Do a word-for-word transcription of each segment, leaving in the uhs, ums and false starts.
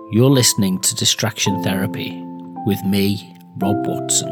You're listening to Distraction Therapy with me, Rob Watson.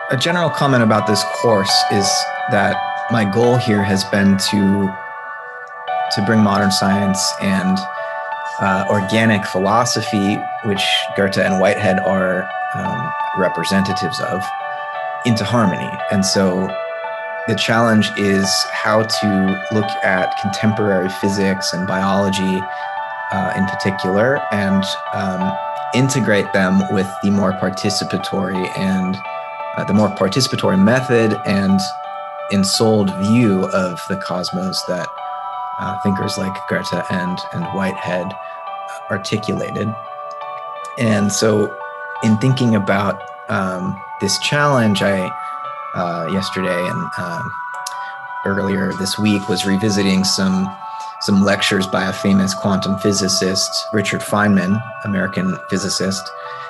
a general comment about this course is that my goal here has been to to bring modern science and uh, organic philosophy, which Goethe and Whitehead are um, representatives of, into harmony. And so the challenge is how to look at contemporary physics and biology uh, in particular, and um, integrate them with the more participatory and uh, the more participatory method and ensouled view of the cosmos that uh, thinkers like Goethe and, and Whitehead articulated. And so in thinking about um, this challenge, I uh, yesterday and uh, earlier this week was revisiting some some lectures by a famous quantum physicist, Richard Feynman, American physicist.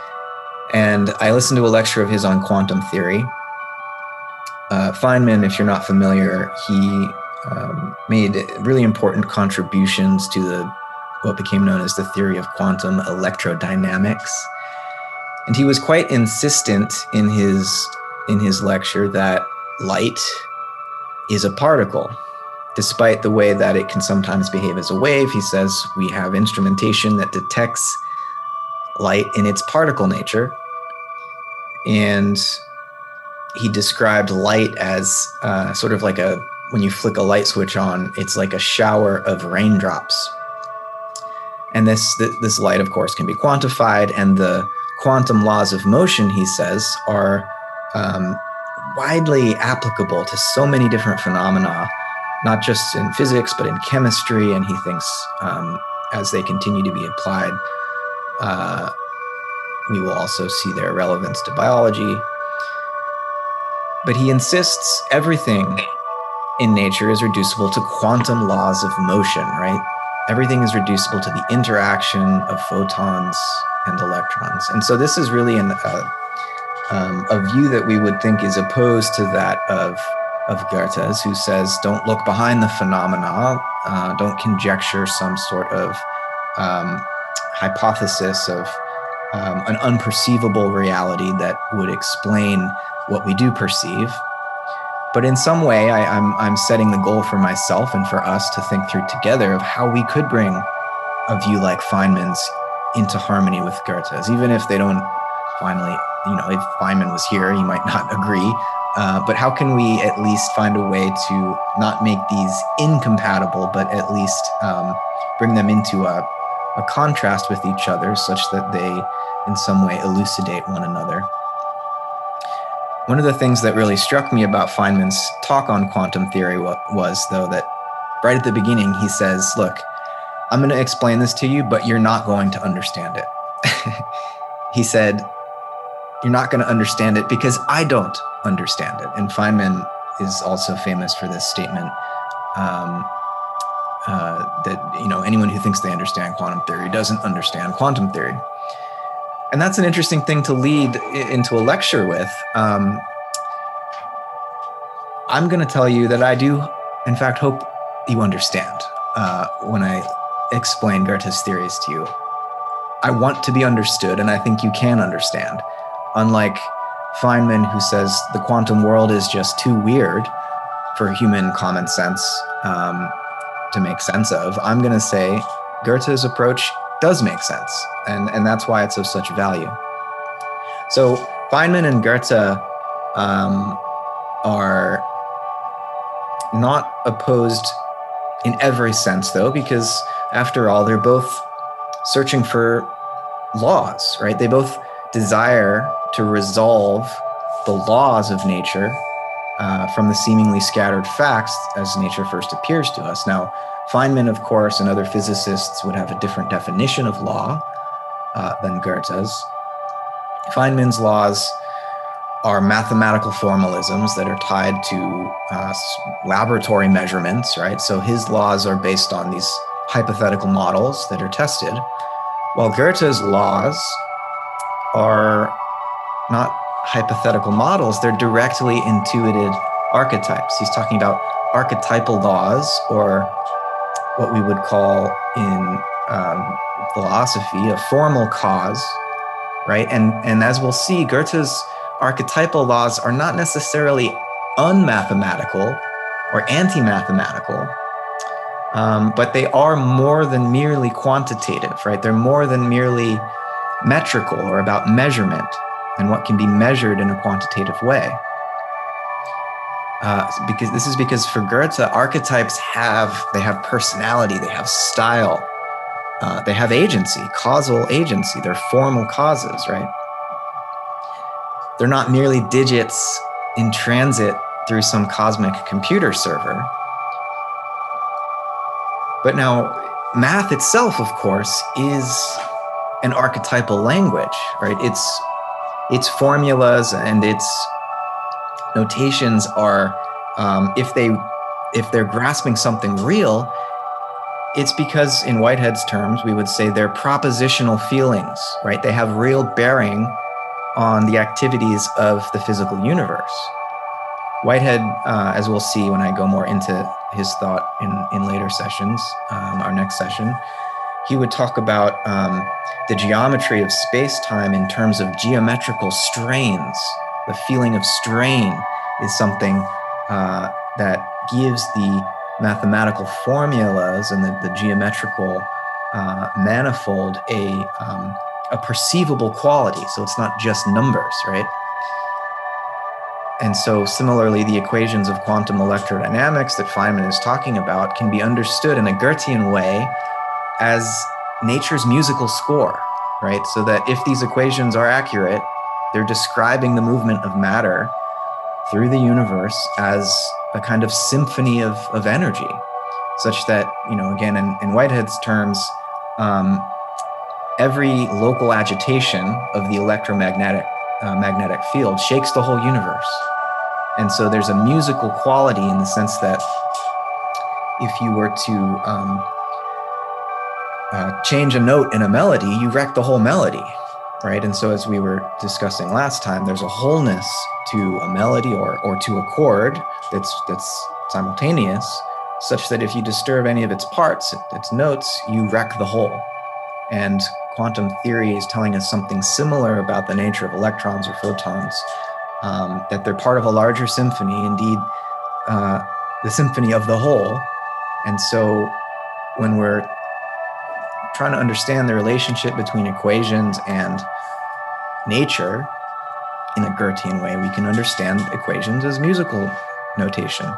And I listened to a lecture of his on quantum theory. Uh, Feynman, if you're not familiar, he um, made really important contributions to the what became known as the theory of quantum electrodynamics. And he was quite insistent in his in his lecture that light is a particle. Despite the way that it can sometimes behave as a wave, he says we have instrumentation that detects light in its particle nature. And he described light as uh, sort of like a, when you flick a light switch on, it's like a shower of raindrops. And this, this light, of course, can be quantified, and the quantum laws of motion, he says, are um, widely applicable to so many different phenomena, not just in physics, but in chemistry. And he thinks um, as they continue to be applied, uh, we will also see their relevance to biology. But he insists everything in nature is reducible to quantum laws of motion, right? Everything is reducible to the interaction of photons and electrons. And so this is really an, uh, um, a view that we would think is opposed to that of of Goethe's, who says, don't look behind the phenomena, uh, don't conjecture some sort of um, hypothesis of um, an unperceivable reality that would explain what we do perceive. But in some way, I, I'm, I'm setting the goal for myself and for us to think through together of how we could bring a view like Feynman's into harmony with Goethe's, even if they don't finally, you know, if Feynman was here, he might not agree. Uh, but how can we at least find a way to not make these incompatible, but at least um, bring them into a, a contrast with each other such that they in some way elucidate one another? One of the things that really struck me about Feynman's talk on quantum theory was, though, that right at the beginning, he says, look, I'm going to explain this to you, but you're not going to understand it. He said, you're not going to understand it because I don't understand it. And Feynman is also famous for this statement um, uh, that, you know, anyone who thinks they understand quantum theory doesn't understand quantum theory. And that's an interesting thing to lead into a lecture with. Um, I'm going to tell you that I do, in fact, hope you understand uh, when I explain Goethe's theories to you. I want to be understood, and I think you can understand. Unlike Feynman, who says the quantum world is just too weird for human common sense um, to make sense of, I'm going to say Goethe's approach does make sense, and, and that's why it's of such value. So Feynman and Goethe um, are not opposed in every sense, though, because after all, they're both searching for laws, right? They both desire to resolve the laws of nature uh, from the seemingly scattered facts as nature first appears to us. Now, Feynman, of course, and other physicists would have a different definition of law uh, than Goethe's. Feynman's laws are mathematical formalisms that are tied to uh, laboratory measurements, right? So his laws are based on these hypothetical models that are tested, while Goethe's laws are not hypothetical models, they're directly intuited archetypes. He's talking about archetypal laws, or what we would call in um, philosophy a formal cause, right? And, and as we'll see, Goethe's archetypal laws are not necessarily unmathematical or anti-mathematical, um, but they are more than merely quantitative, right? They're more than merely metrical or about measurement and what can be measured in a quantitative way. Uh, because this is because for Goethe, archetypes have, they have personality, they have style, uh, they have agency, causal agency, they're formal causes, right? They're not merely digits in transit through some cosmic computer server. But now, math itself, of course, is an archetypal language, right? Its, its formulas and its notations are, um, if they, if they're grasping something real, it's because, in Whitehead's terms, we would say they're propositional feelings, right? They have real bearing on the activities of the physical universe. Whitehead, uh, as we'll see when I go more into his thought in, in later sessions, um, our next session, he would talk about um, the geometry of space-time in terms of geometrical strains. The feeling of strain is something uh, that gives the mathematical formulas and the, the geometrical uh, manifold a, um, a perceivable quality. So it's not just numbers, right? And so similarly, the equations of quantum electrodynamics that Feynman is talking about can be understood in a Goethean way as nature's musical score, right? So that if these equations are accurate, they're describing the movement of matter through the universe as a kind of symphony of, of energy, such that, you know, again, in, in Whitehead's terms, um, every local agitation of the electromagnetic uh, magnetic field shakes the whole universe. And so there's a musical quality in the sense that if you were to um, uh, change a note in a melody, you wreck the whole melody, right? And so as we were discussing last time, there's a wholeness to a melody or, or to a chord that's, that's simultaneous, such that if you disturb any of its parts, its notes, you wreck the whole. And quantum theory is telling us something similar about the nature of electrons or photons, um, that they're part of a larger symphony, indeed, uh, the symphony of the whole. And so when we're trying to understand the relationship between equations and nature in a Goethean way, we can understand equations as musical notation.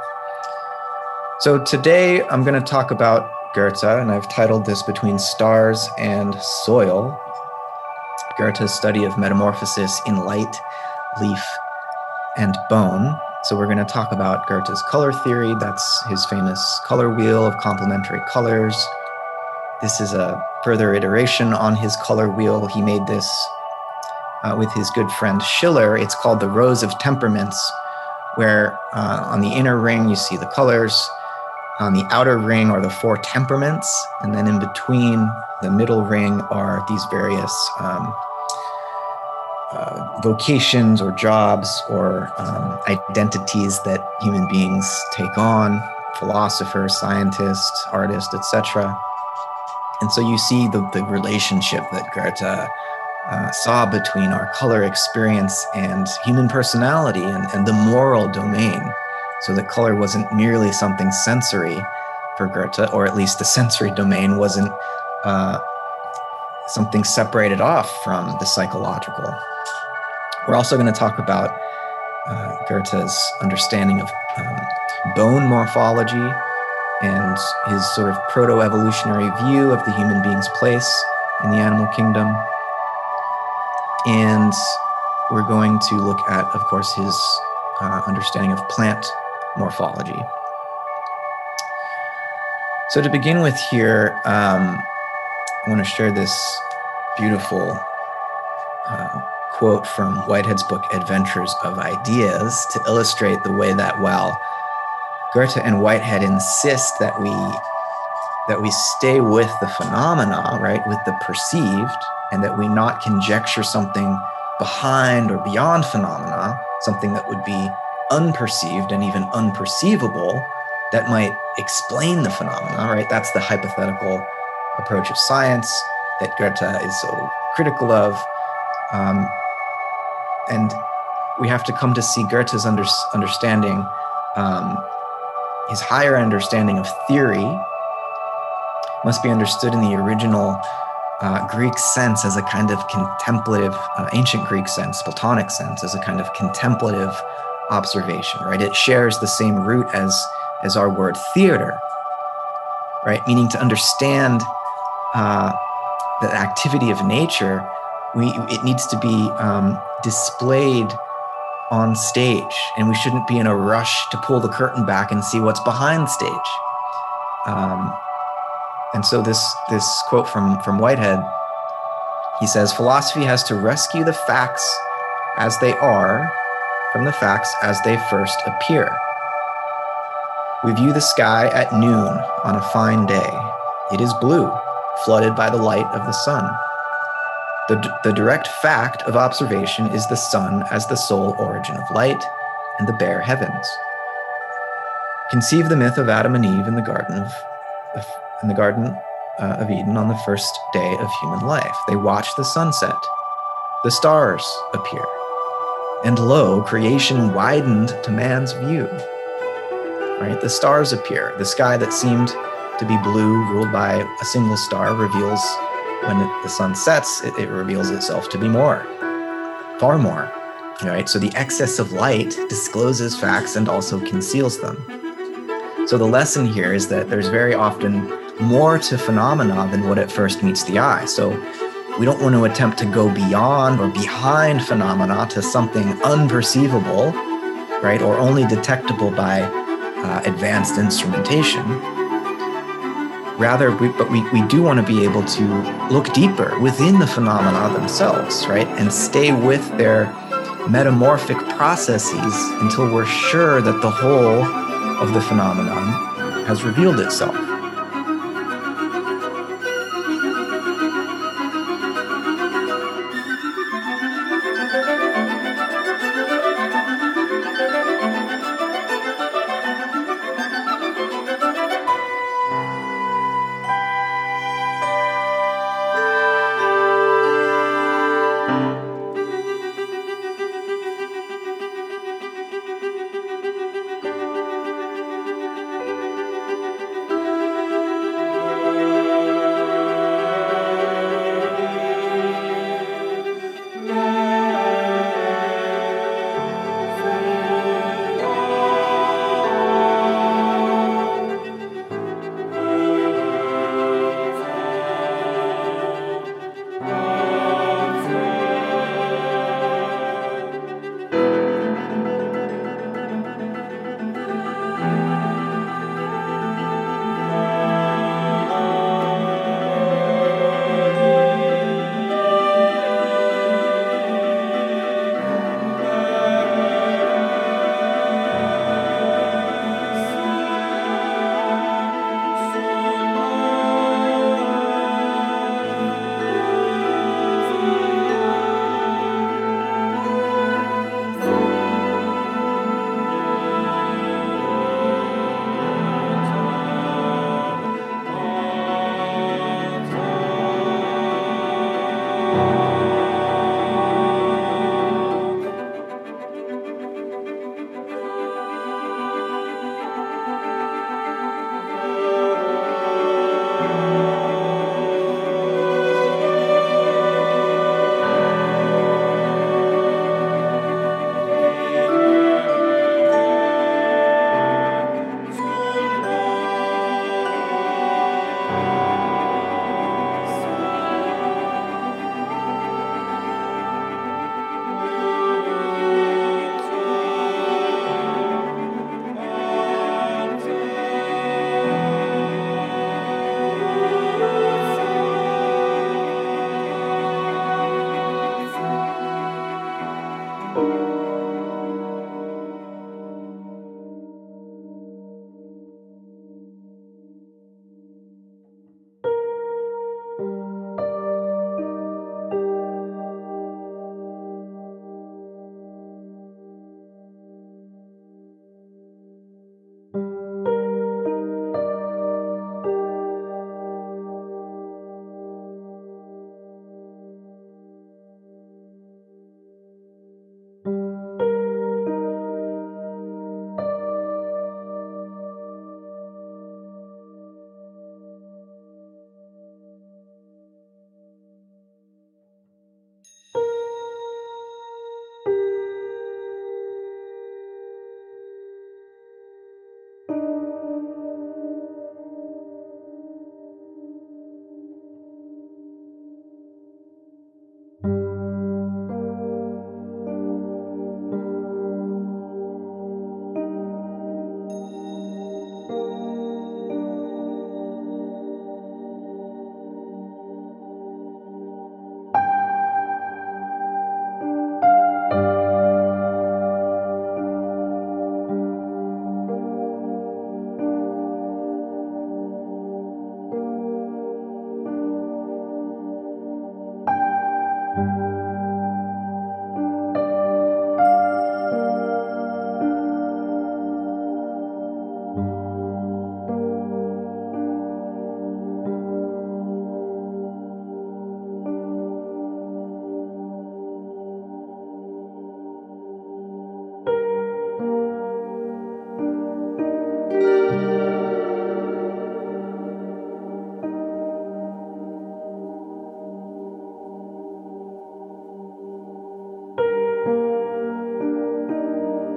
So today I'm going to talk about Goethe, and I've titled this Between Stars and Soil, Goethe's study of metamorphosis in light, leaf, and bone. So we're going to talk about Goethe's color theory. That's his famous color wheel of complementary colors. This is a further iteration on his color wheel. He made this uh, with his good friend Schiller. It's called the Rows of Temperaments, where uh, on the inner ring you see the colors. On the outer ring are the four temperaments, and then in between the middle ring are these various um, uh, vocations or jobs or um, identities that human beings take on, philosophers, scientists, artists, et cetera. And so you see the, the relationship that Goethe uh, saw between our color experience and human personality and, and the moral domain. So that color wasn't merely something sensory for Goethe, or at least the sensory domain wasn't uh, something separated off from the psychological. We're also going to talk about uh, Goethe's understanding of um, bone morphology and his sort of proto-evolutionary view of the human being's place in the animal kingdom. And we're going to look at, of course, his uh, understanding of plant morphology. So to begin with here, um, I want to share this beautiful uh, quote from Whitehead's book, Adventures of Ideas, to illustrate the way that while Goethe and Whitehead insist that we that we stay with the phenomena, right, with the perceived, and that we not conjecture something behind or beyond phenomena, something that would be unperceived and even unperceivable that might explain the phenomena, right? That's the hypothetical approach of science that Goethe is so critical of. Um, and we have to come to see Goethe's under, understanding, um, his higher understanding of theory must be understood in the original uh, Greek sense as a kind of contemplative, uh, ancient Greek sense, Platonic sense, as a kind of contemplative observation, right? It shares the same root as, as our word theater, right? Meaning to understand uh, the activity of nature, we, it needs to be um, displayed on stage, and we shouldn't be in a rush to pull the curtain back and see what's behind stage. Um, and so this this quote from, from Whitehead, he says, philosophy has to rescue the facts as they are from the facts as they first appear. We view the sky at noon on a fine day. It is blue, flooded by the light of the sun. The, the direct fact of observation is the sun as the sole origin of light and the bare heavens. Conceive the myth of Adam and Eve in the Garden of, of in the Garden uh, of Eden on the first day of human life. They watch the sunset. The stars appear. And lo, creation widened to man's view. Right? The stars appear. The sky that seemed to be blue, ruled by a single star, reveals, when it, the sun sets, it, it reveals itself to be more, far more. Right? So the excess of light discloses facts and also conceals them. So the lesson here is that there's very often more to phenomena than what at first meets the eye. So we don't want to attempt to go beyond or behind phenomena to something unperceivable, right, or only detectable by uh, advanced instrumentation. Rather, we, but we, we do want to be able to look deeper within the phenomena themselves, right, and stay with their metamorphic processes until we're sure that the whole of the phenomenon has revealed itself.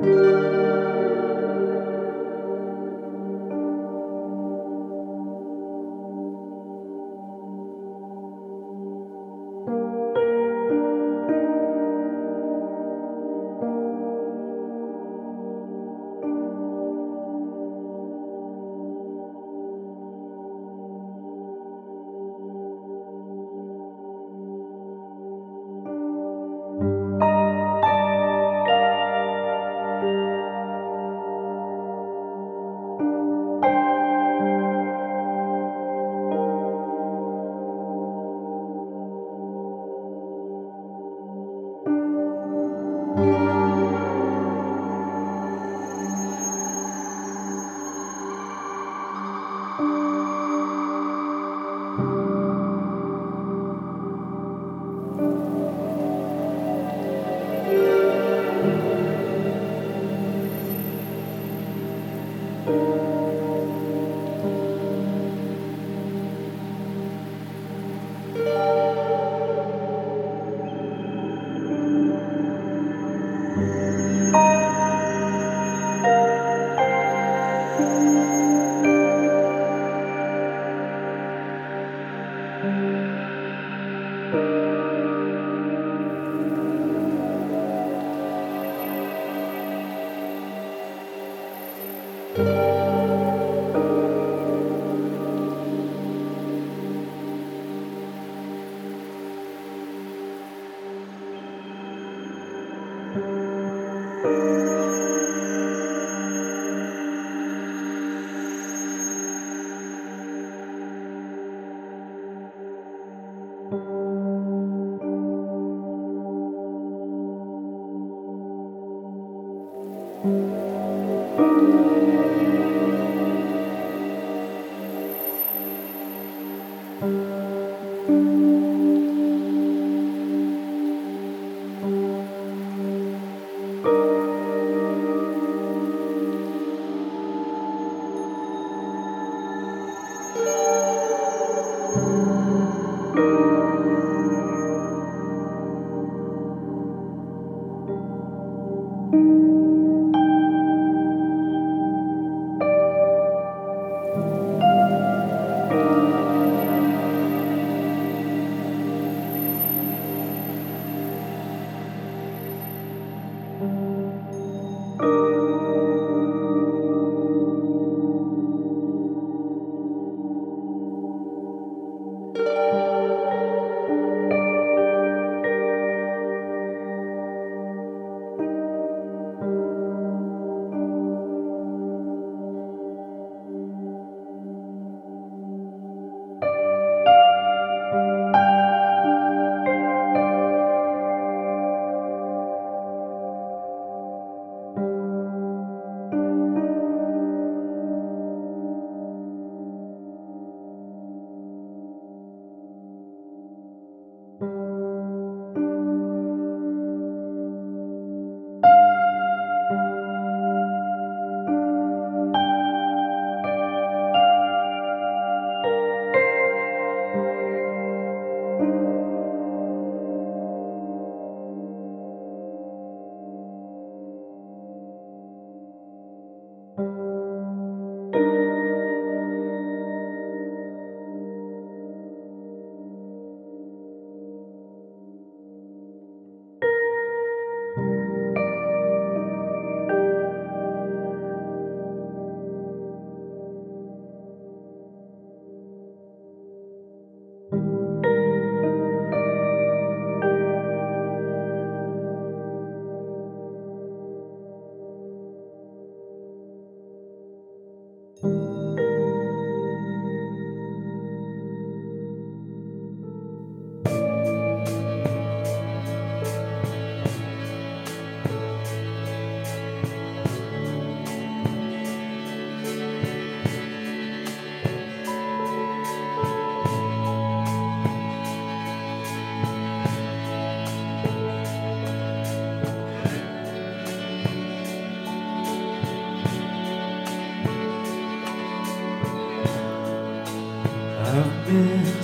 I've been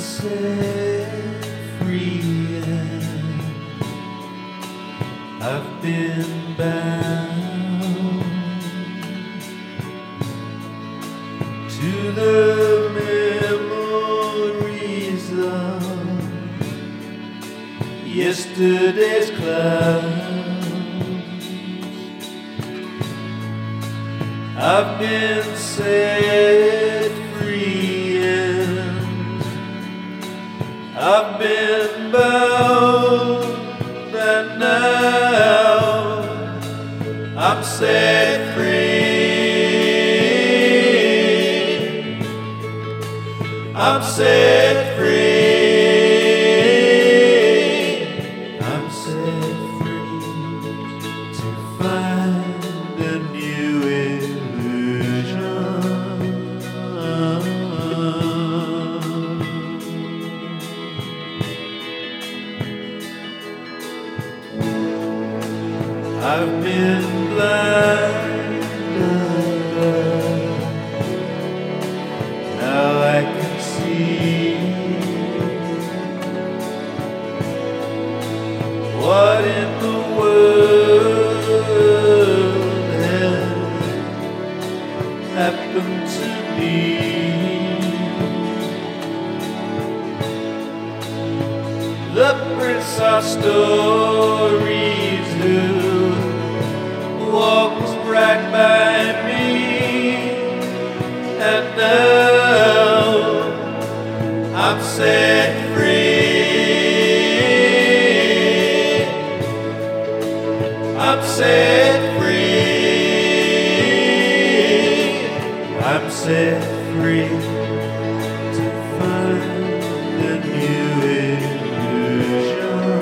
set free and I've been bound the memories of yesterday's clouds. I've been set free and I've been bound, and now I'm set free. I'm set free. I'm set free to find a new illusion. I've been blind, now I can see what in the world has happened to me. The prince are stories who walks right by me, and now I'm set free. I'm set free. I'm set free to find a new illusion.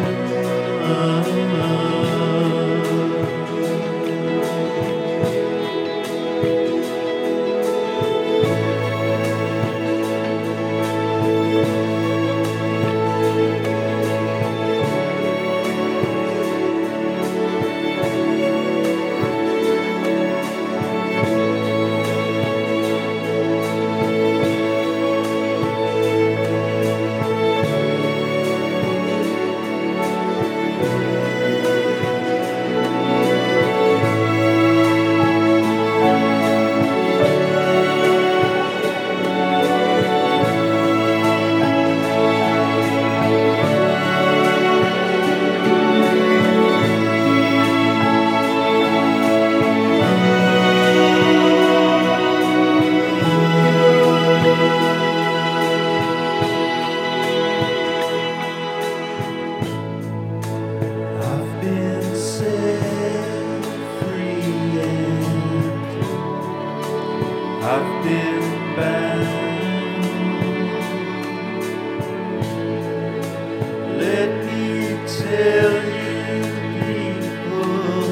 I've been set free and I've been bound. Let me tell you, people,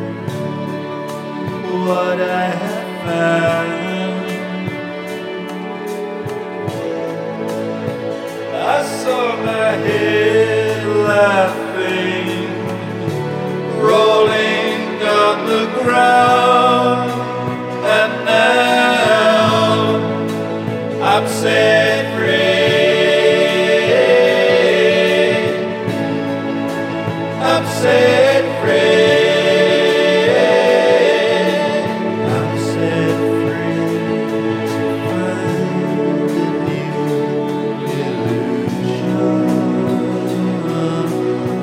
what I have found. I saw my head laughing, rolling on the ground, and now I'm set free. I'm set free. I'm set free to find a new illusion.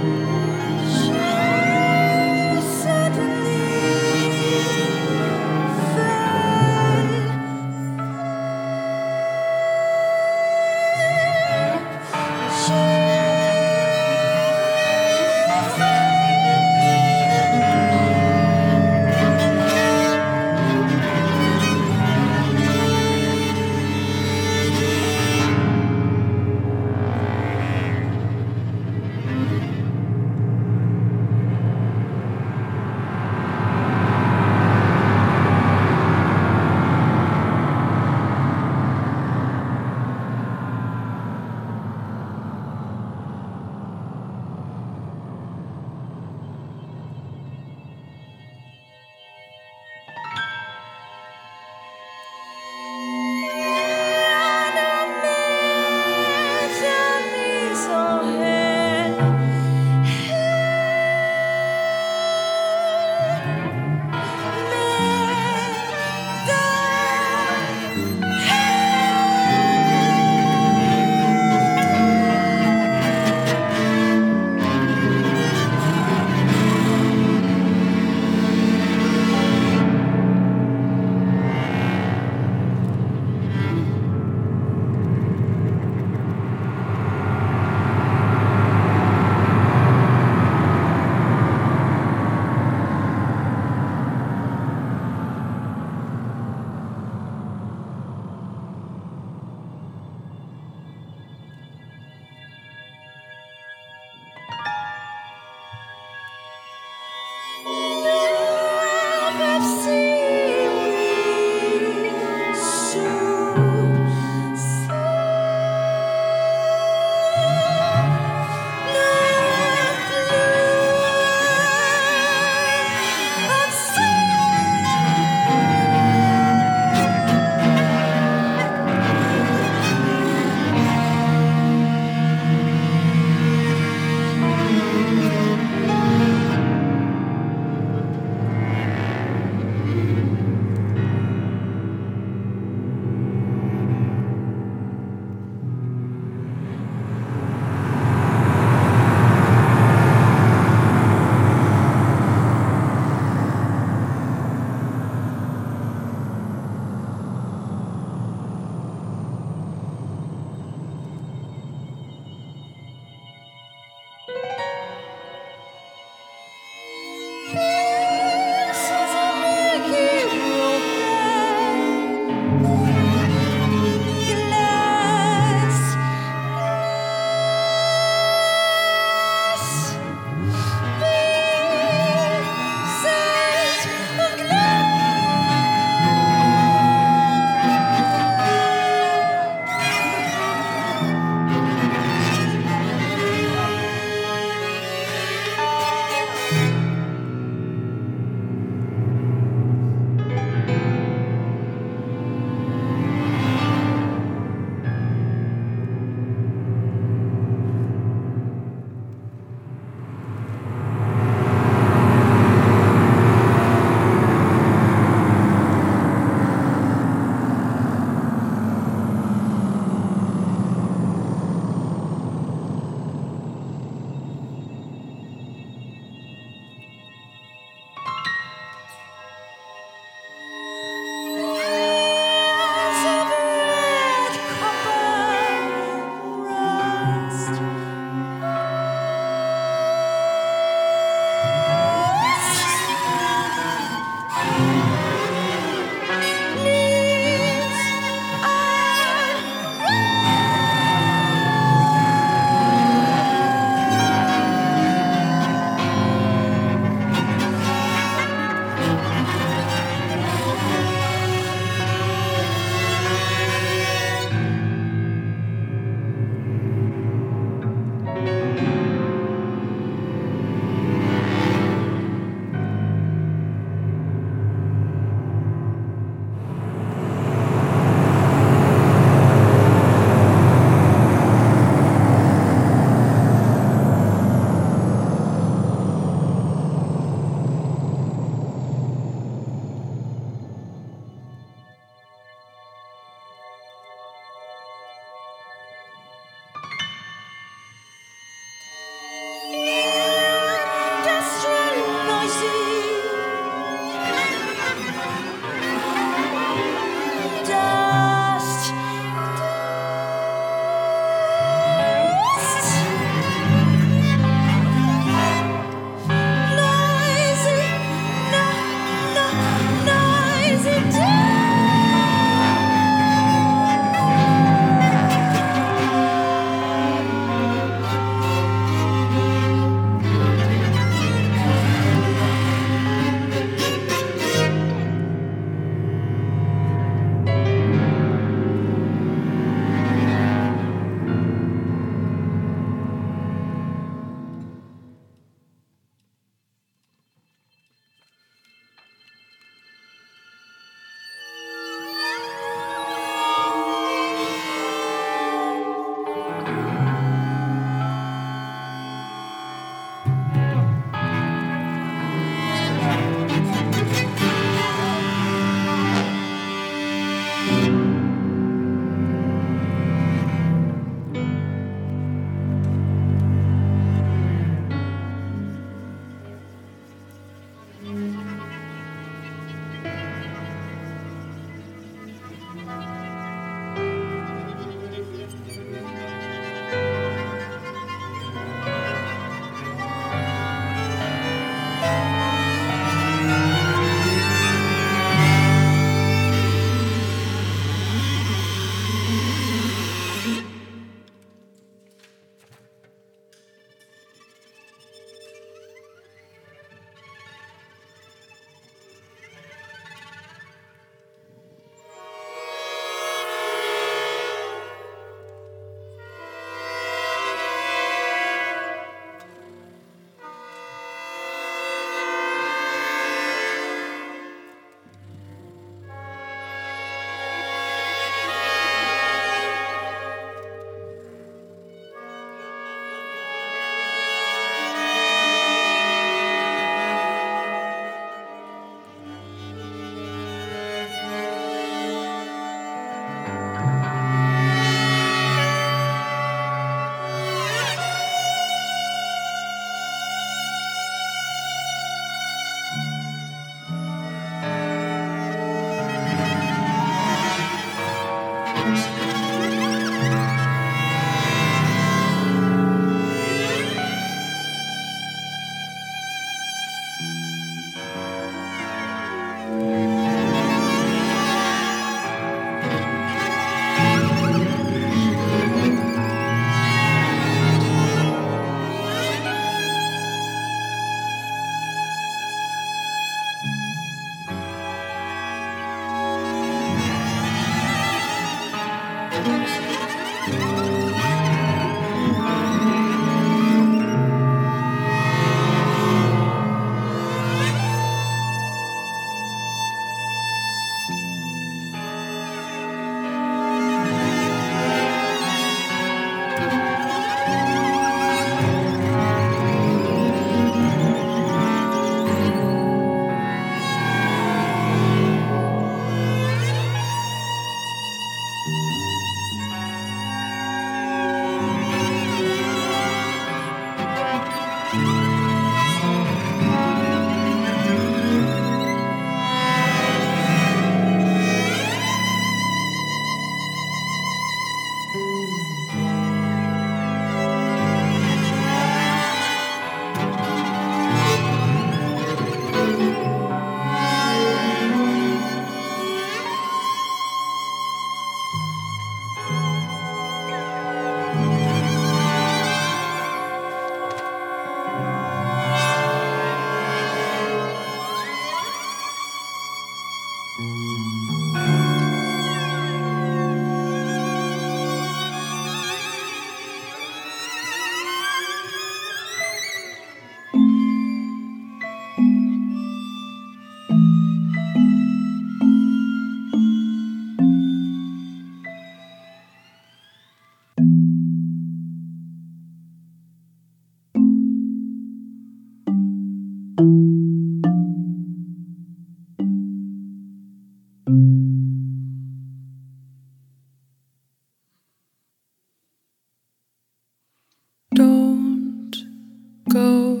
Don't go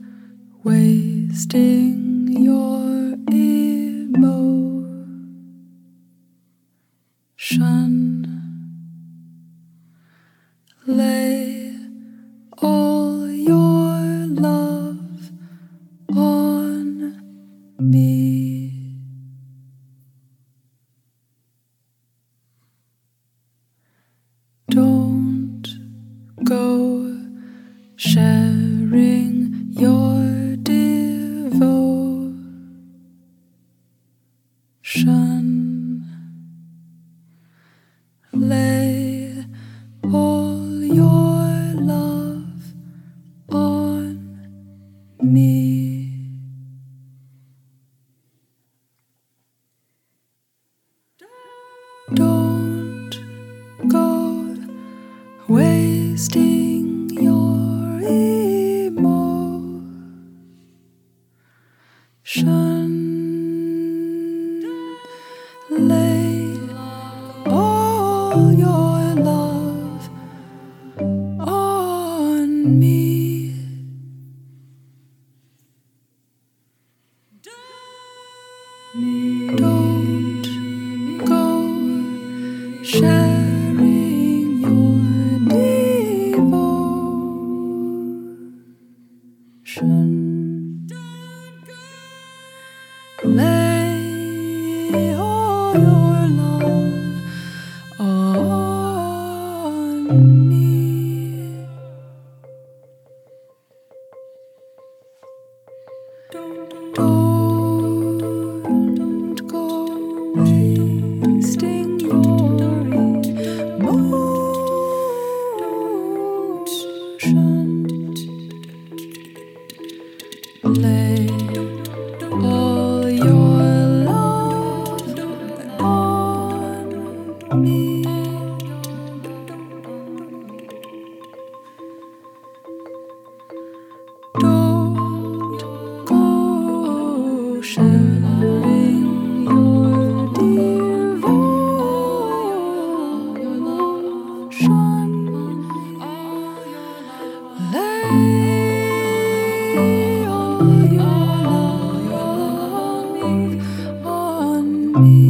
wasting your emotion. Lay all your love on me. Don't go sharing your devotion. Lay all your love on me. Don't go wasting your emotion. Lay all your love on me. Don't go sharing your devotion. Lay all your love on me. Don't go wasting your emotion. Lay all your love on me. Don't go sharing your devotion. Lay all your love on me.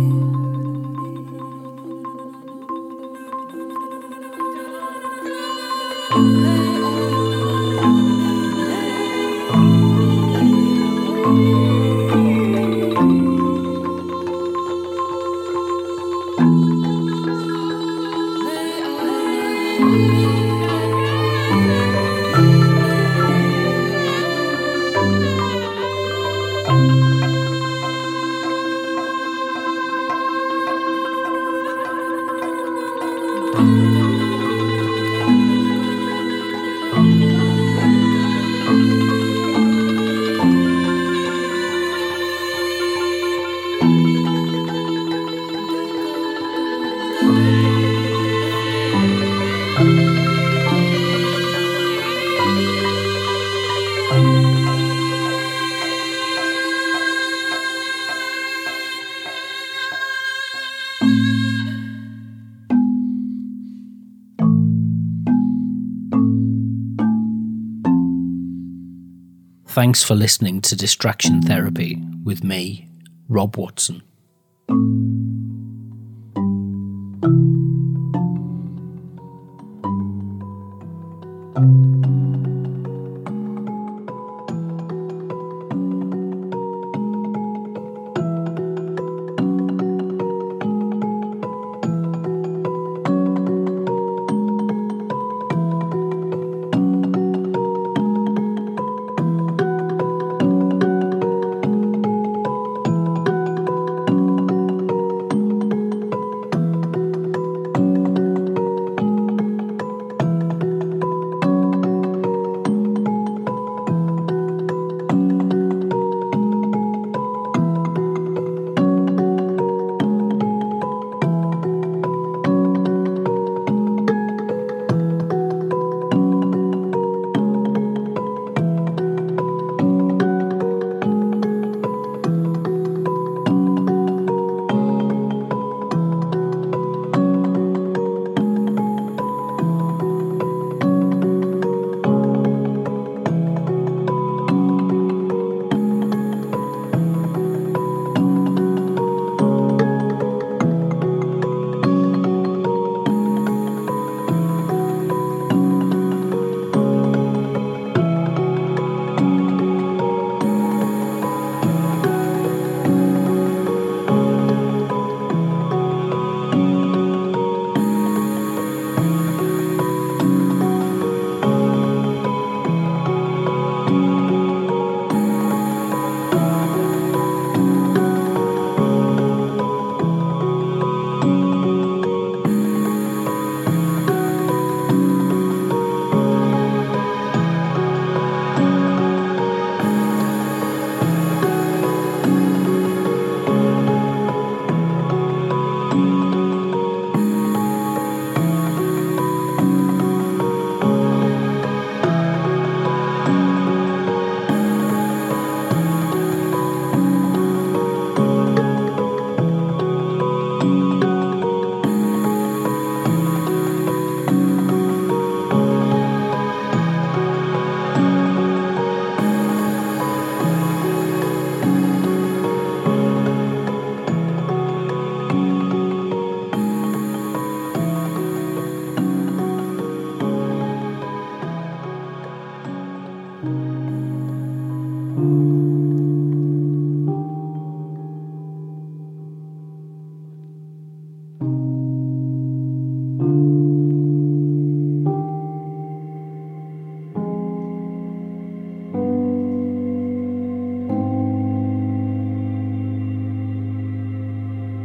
Thanks for listening to Distraction Therapy with me, Rob Watson.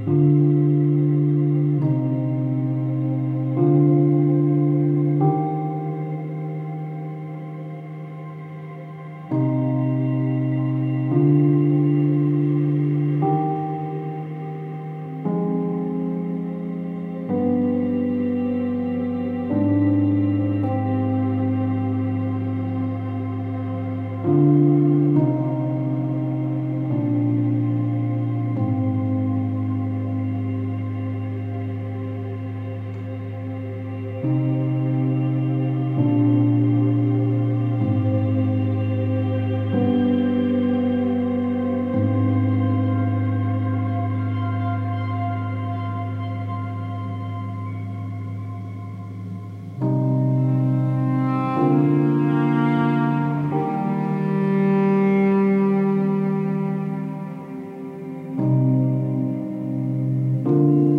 you.